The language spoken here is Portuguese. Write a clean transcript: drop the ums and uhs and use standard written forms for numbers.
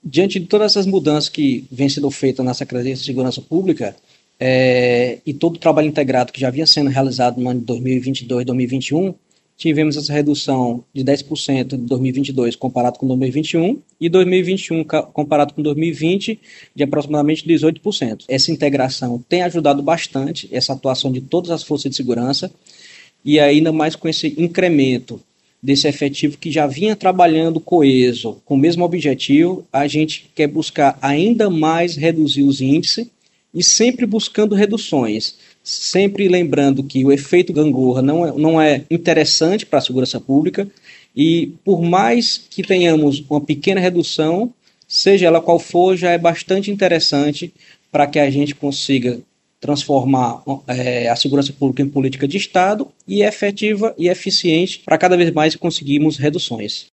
Diante de todas essas mudanças que vêm sendo feitas na Secretaria de Segurança Pública, e todo o trabalho integrado que já vinha sendo realizado no ano de 2022 e 2021, tivemos essa redução de 10% de 2022 comparado com 2021 e 2021 comparado com 2020 de aproximadamente 18%. Essa integração tem ajudado bastante essa atuação de todas as forças de segurança e ainda mais com esse incremento desse efetivo que já vinha trabalhando coeso, com o mesmo objetivo, a gente quer buscar ainda mais reduzir os índices e sempre buscando reduções. Sempre lembrando que o efeito gangorra não é interessante para a segurança pública e por mais que tenhamos uma pequena redução, seja ela qual for, já é bastante interessante para que a gente consiga transformar a segurança pública em política de Estado e efetiva e eficiente para cada vez mais conseguirmos reduções.